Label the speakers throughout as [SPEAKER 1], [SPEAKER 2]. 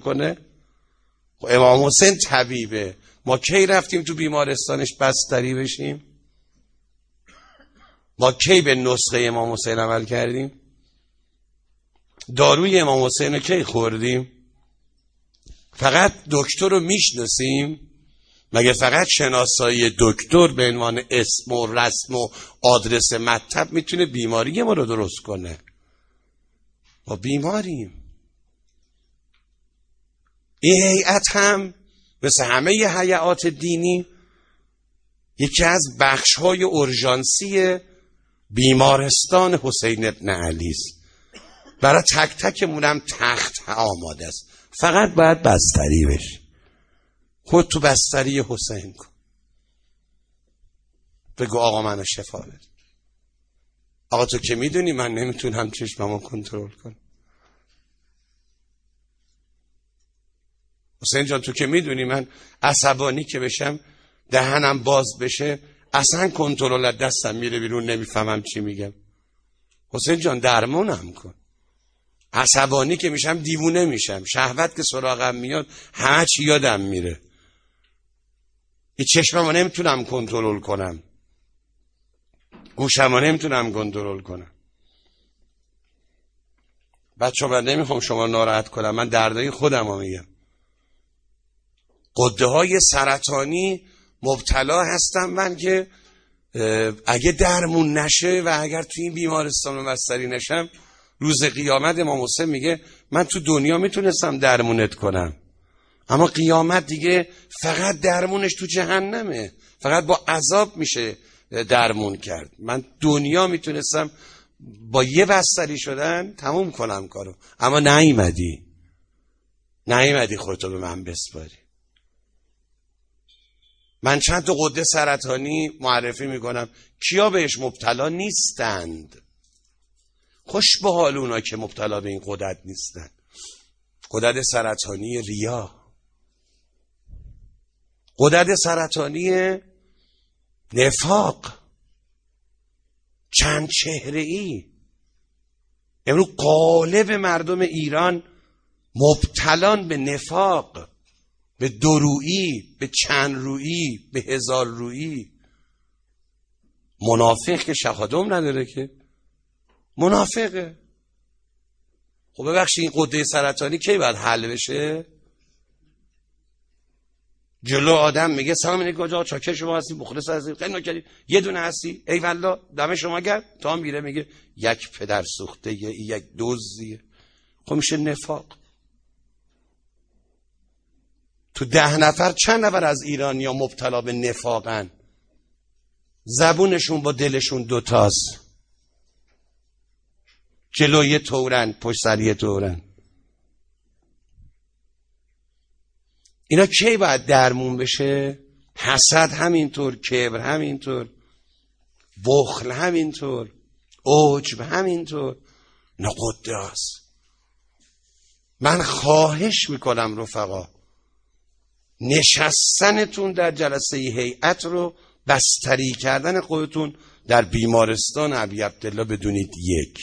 [SPEAKER 1] کنه؟ خب امام حسین طبیبه، ما کی رفتیم تو بیمارستانش بستری بشیم؟ ما کی به نسخه امام حسین عمل کردیم؟ داروی امام حسین رو کی خوردیم؟ فقط دکتر رو میشناسیم؟ مگه فقط شناسایی دکتر به عنوان اسم و رسم و آدرس مطب میتونه بیماری ما رو درست کنه؟ ما بیماریم. این هیئت هم مثل همه هیئات دینی یکی از بخش‌های اورژانسی بیمارستان حسین ابن علی است. برای تک تکمونم تخت آماده است، فقط باید بستری بشه. خود تو بستری حسین کن، بگو آقا منو شفا بده. آقا تو که میدونی من نمیتونم چشممو کنترل کنم. حسین جان تو که میدونی من عصبانی که بشم دهنم باز بشه اصلا کنترل از دستم میره بیرون، نمیفهمم چی میگم. حسین جان درمونم کن. عصبانی که میشم دیوونه میشم، شهوت که سراغم میاد همه چی یادم میره. این چشممو نمیتونم کنترل کنم، گوشمو نمیتونم کنترل کنم. بچه من نمیخوام شما ناراحت کنم، من دردای خودم رو میگم. غده های سرطانی مبتلا هستم من که اگه درمون نشه و اگر توی این بیمارستان و بستری نشم، روز قیامت امام حسین میگه من تو دنیا میتونستم درمونت کنم، اما قیامت دیگه فقط درمونش تو جهنمه، فقط با عذاب میشه درمون کرد. من دنیا میتونستم با یه بستری شدن تموم کنم کارو، اما نیومدی خودتو به من بسپاری. من چند تا غده سرطانی معرفی میکنم، کیا بهش مبتلا نیستند؟ خوش به حال اونا که مبتلا به این غدد نیستند. غدد سرطانی ریا، غدد سرطانی نفاق، چند چهره‌ای. امروز غالب مردم ایران مبتلان به نفاق، به دورویی، به چند رویی، به هزار رویی. منافق که شهادم نداره که، منافقه. خب ببخشید این غده سرطانی کی باید حل بشه؟ جلو آدم میگه سلام علیکم آقا، چاکر شما هستی، مخلص هستی، خیلی نکردی، یه دونه هستی، ای والله دم شما گرم. تا میره میگه یک پدر سوخته، یک دزدیه. خب میشه نفاق. تو 10 نفر چند نفر از ایرانیا مبتلا به نفاقن؟ زبونشون با دلشون دوتاست، جلوی تورن پشت سری تورن. اینا کی باید درمون بشه؟ حسد همینطور، کبر همینطور، بخل همینطور، عجب همینطور. اینا غده است. من خواهش میکنم رفقا، نشستنتون در جلسه هیئت رو بستری کردن خودتون در بیمارستان ابی عبدالله بدونید یک.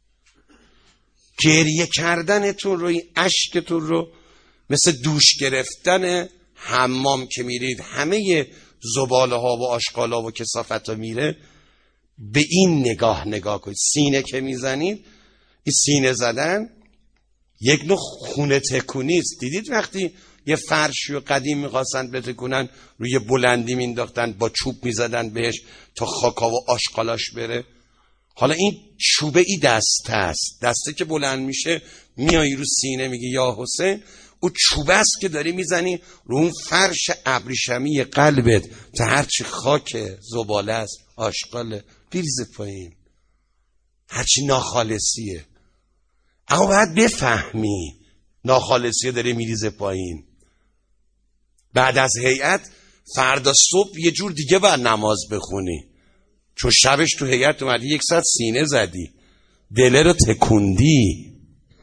[SPEAKER 1] گریه کردنتون رو، این اشکتون رو مثل دوش گرفتن حمام که میرید همه زباله ها و آشغال ها و کثافت ها میره، به این نگاه کنید. سینه که میزنید، این سینه زدن یک نوع خونه تکونی است. دیدید وقتی یه فرشی و قدیم میخواستن بتکونن روی بلندی مینداختن، با چوب میزدن بهش تا خاکا و آشغالاش بره؟ حالا این چوبه ای دسته است، دسته که بلند میشه میایی رو سینه میگی یا حسین، او چوبه است که داری میزنی رو اون فرش ابریشمی قلبت تا هرچی خاک زباله است، آشغاله، بریزه پایین، هرچی ناخالصیه. اما باید بفهمی ناخالصیه داره میریزه پایین. بعد از هیئت فردا صبح یه جور دیگه باید نماز بخونی، چون شبش تو هیئت اومدی 100 سینه زدی، دله رو تکوندی،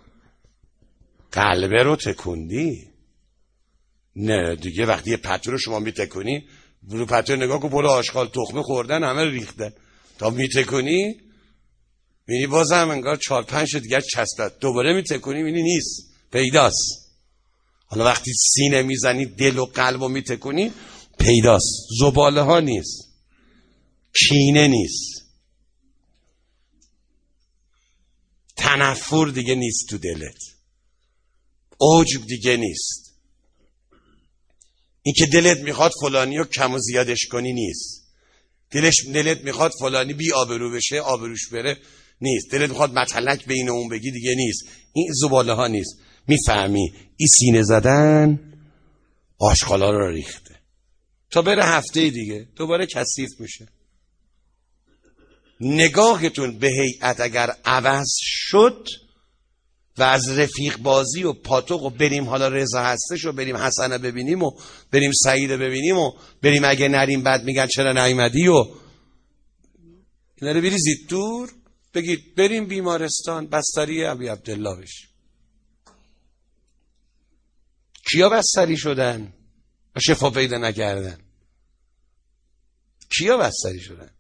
[SPEAKER 1] قلبه رو تکوندی. نه دیگه وقتی یه پتو رو شما میتکونی، برو پتو نگاه کن، برو آشغال تخمه خوردن همه رو ریختن، تا میتکونی میبینی بازم انگار 4-5 دیگه چسبت، دوباره میتکونی میبینی نیست، پیداست. حالا وقتی سینه میزنی دل و قلب رو میتکنی پیداست. زباله ها نیست، کینه نیست، تنفر دیگه نیست تو دلت، عجب دیگه نیست، این که دلت میخواد فلانی رو کم و زیادش کنی نیست، دلت میخواد فلانی بی آبرو بشه آبروش بره نیست، دلت میخواد متلک بین اون بگی دیگه نیست. این زباله ها نیست. میفهمی این سینه زدن آشغالا رو ریخته، تا بره هفته دیگه دوباره کثیف میشه. نگاهتون به هیئت اگر عوض شد و از رفیق بازی و پاتوق و بریم حالا رضا هستش و بریم حسنه ببینیم و بریم سعید ببینیم و بریم اگه نریم بعد میگن چرا نیومدی و اینا رو بریزید دور، بگید بریم بیمارستان بستری ابی عبدالله بشیم. کیا بستری شدن و شفا پیدا نکردن؟ کیا بستری شدن؟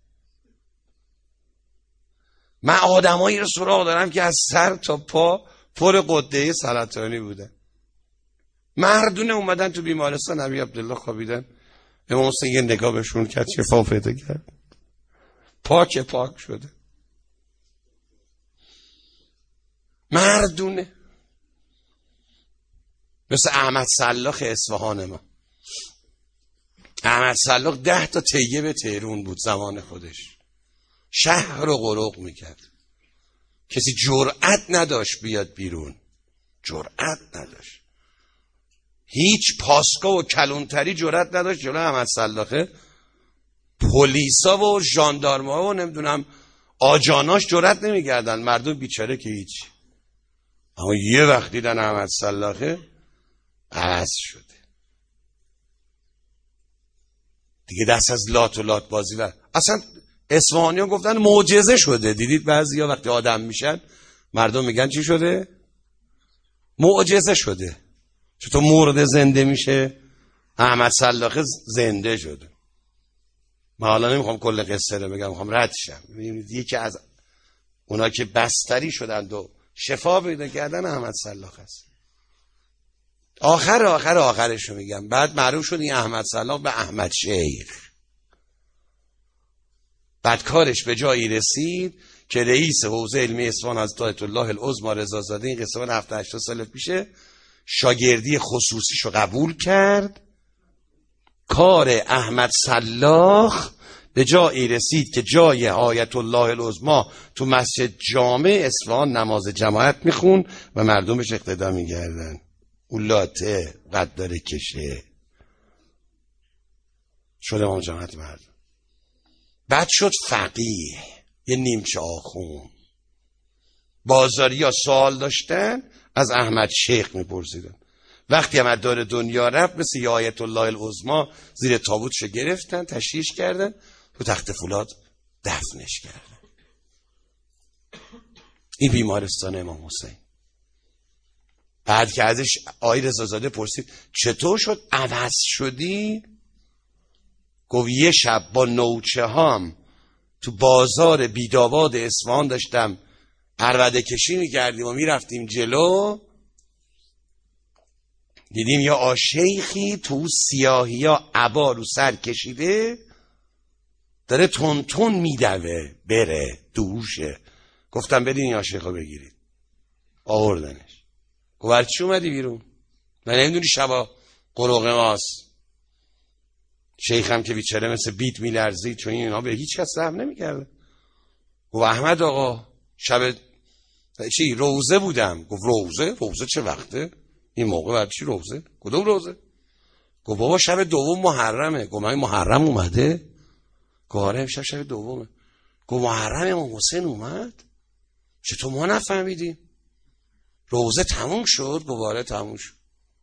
[SPEAKER 1] من آدمایی رو سراغ دارم که از سر تا پا پر قده سرطانی بودن، مردونه اومدن تو بیمارستان ابی عبدالله خوابیدن، امام حسین یه نگاه بهشون کرد شفا پیدا کرد، پاک شده. مردونه مثل احمد سلاخ اصفهان ما. احمد سلاخ 10 تا طیب تهرون بود زمان خودش، شهر رو غرق میکرد، کسی جرأت نداشت بیاد بیرون، جرأت نداشت، هیچ پاسگاه و کلونتری جرأت نداشت جلو احمد سلاخه. پلیسا و ژاندارما و نمیدونم آجاناش جرأت نمیکردن، مردم بیچاره که هیچ. اما یه وقت دیدن احمد سلاخه عوض شده دیگه، دست از لات و لات بازی و اصلا اصفهانیان گفتن معجزه شده. دیدید بعضیا وقتی آدم میشن مردم میگن چی شده؟ معجزه شده. چطور مرده زنده میشه؟ احمد سلاخه زنده شده. من حالا نمیخوام کل قصه رو بگم، میخوام رد شم. ببینید یکی از اونا که بستری شدند و شفا پیدا کردن احمد سلاخه است. آخرش رو میگم. بعد معروف شد این احمد سلاخ به احمد شیخ. بعد کارش به جایی رسید که رئیس حوزه علمی اصفهان حضرت آیت الله العظمی رضازاده، این قصه 7-8 سال پیشه، شاگردی خصوصیشو قبول کرد. کار احمد سلاخ به جایی رسید که جای آیت الله العظمی تو مسجد جامع اصفهان نماز جماعت میخون و مردمش اقتدا میگردن. اولاته قد داره کشه شده امام جماعت مردم. بعد شد فقیه، یه نیمچه آخون. بازاری ها سوال داشتن از احمد شیخ میپرسیدن. وقتی هم از دار دنیا رفت مثل یه آیت الله العظمی زیر تابوتشو گرفتن، تشییعش کردن، تو تخت فولاد دفنش کردن. این بیمارستان امام حسین. بعد که ازش آقای رضازاده پرسید چطور شد عوض شدی؟ گفت یه شب با نوچه هام تو بازار بیداواد اصفهان داشتم عربده کشی میکردیم و میرفتیم جلو، دیدیم یا آشیخی تو سیاهی ها عبا رو سر کشیده داره تون تون میدوه بره دوشه. گفتم بدین این آشیخ رو بگیرید. آوردنش. گفت چی اومدی بیرون؟ من نمیدونی شبا قروق ماست. شیخم که بیچاره مثل بیت میلرزید چون اینا به هیچ کس رحم نمیکرده. گفت احمد آقا شب چی روزه بودم. گفت روزه چه وقته؟ این موقع بعد چی روزه؟ کدوم روزه؟ گفت بابا شب دوم محرمه. گفت من محرم اومده؟ گفت آره امشب شب دومه. گفت محرم امام حسین اومد؟ چطور ما نفهمیدیم؟ روزه تموم شد؟ گفت آره تموم شد.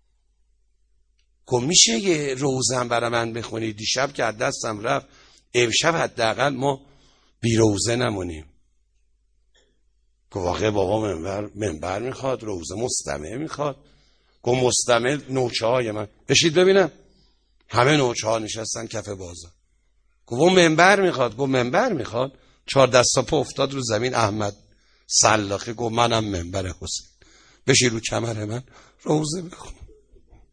[SPEAKER 1] گفت میشه یه روزه هم برای من بخونید؟ دیشب که از دستم رفت، امشب حداقل ما بی روزه نمونیم. گفت واقعا بابا منبر میخواد، روزه مستمع میخواد. گفت مستمع نوچه های من بشید ببینم. همه نوچه ها نشستن کف بازار. گفت منبر میخواد. گفت منبر میخواد. 4 دستا پا افتاد رو زمین. احمد سلاخه گفت منم منبر حسین، بشید رو کمر من روزه بخون.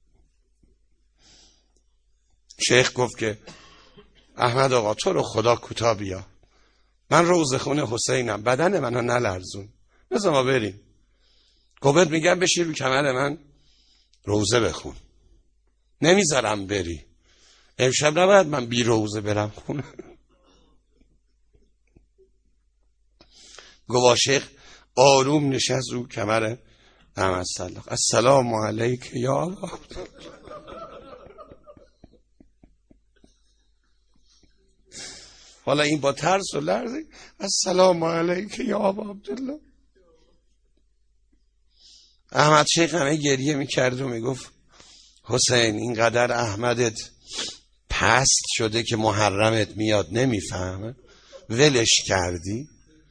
[SPEAKER 1] شیخ گفت که احمد آقا تو رو خدا کوتاه بیا، من روضه خونه حسینم، بدن منو نلرزون، بذار ما بریم. گفت میگم بشیر رو کمر من روضه بخون، نمیذارم بری، امشب نباید من بی روضه برم خونه. گفت شیخ آروم نشست رو کمر احمد سلاخ. السلام علیک یا الله. حالا این با ترس و لرزی السلام علیک یا ابا عبدالله. احمد شیخ همه گریه میکرد و میگفت حسین اینقدر احمدت پست شده که محرمت میاد نمیفهمه، ولش کردی.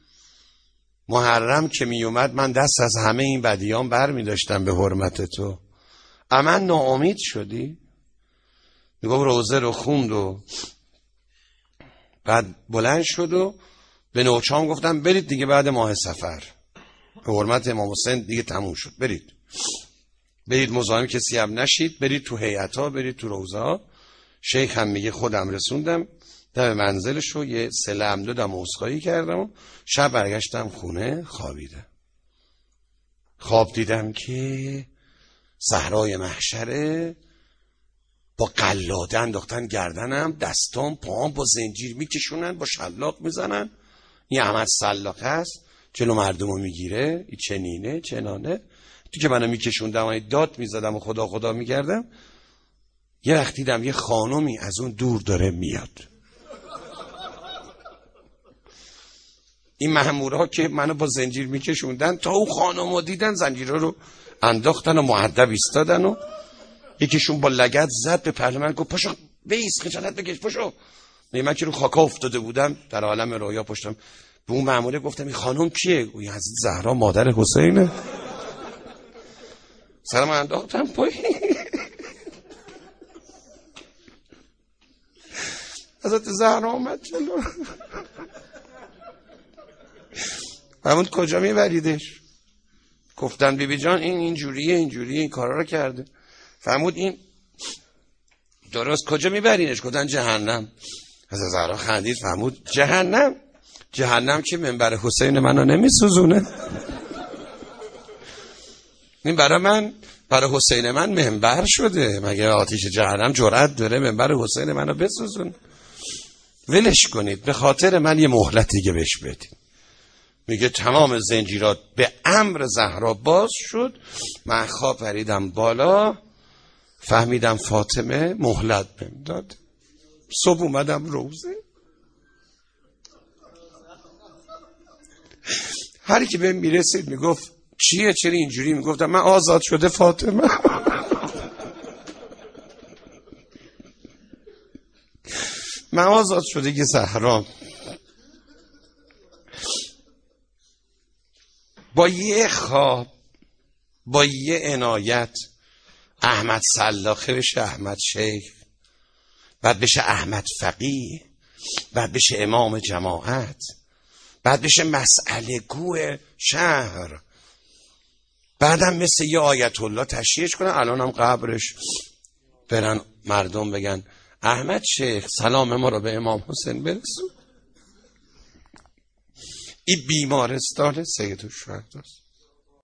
[SPEAKER 1] محرم که میومد من دست از همه این بدیان بر میداشتم به حرمت تو، اما ناامید شدی. میگفت روزه رو خوند و بعد بلند شد و به نوچام گفتم برید دیگه بعد ماه صفر، به حرمت امام حسین دیگه تموم شد، برید مزاحم کسی هم نشید، برید تو هیئت‌ها، برید تو روضه‌ها. شیخ هم میگه خودم رسوندم در منزلش و یه سله هم دادم و عذرخواهی کردم و شب برگشتم خونه خوابیدم. خواب دیدم که صحرای محشره، با قلاده انداختن گردنم، دستام پاهم با زنجیر میکشونن، با شلاق میزنن. این احمد سلاخ هست جلو مردمو میگیره، این چنینه چنانه. تو که منو میکشوندم و داد میزدم و خدا خدا میکردم، یه وقت دیدم یه خانومی از اون دور داره میاد. این مأمورها که منو با زنجیر میکشوندن تا اون خانومو دیدن زنجیرها رو انداختن و مؤدب ایستادن و یکیشون با لگد زد به پهلو من، گفت پاشو بیس خجالت بکش پاشو. من که رو خاکا افتاده بودم در عالم رویا پشتم به اون مأموره گفتم این خانم کیه؟ گویا حضرت زهرا مادر حسینه. سرم انداختم پایین. حضرت زهرا اومد جلو. فرمود کجا میبریدش؟ گفتن بیبی جان این اینجوریه این کارا رو کرده. فرمود این درست کجا میبرینش؟ گفتن جهنم. حضرت زهرا خندید فرمود جهنم که منبر حسین منو نمیسوزونه. این برای حسین من منبر شده، مگه آتش جهنم جرأت داره منبر حسین منو بسوزونه؟ ولش کنید، به خاطر من یه مهلت دیگه بهش بدید. میگه تمام زنجیرات به امر زهرا باز شد، من خواب پریدم بالا، فهمیدم فاطمه مهلت بهم داد. صبح اومدم روزه، هر کی بهم میرسید میگفت چیه چرا اینجوری؟ میگفتم من آزاد شده فاطمه. من آزاد شده که زهرا. با یه خواب، با یه عنایت، احمد سلاخه بشه احمد شیخ، بعد بشه احمد فقیه، بعد بشه امام جماعت، بعد بشه مسئله گو شهر، بعدم مثل یه آیت الله تشییعش کنن. الانم قبرش برن مردم بگن احمد شیخ سلام ما رو به امام حسین برسون. این بیمارستان سید الشهداست.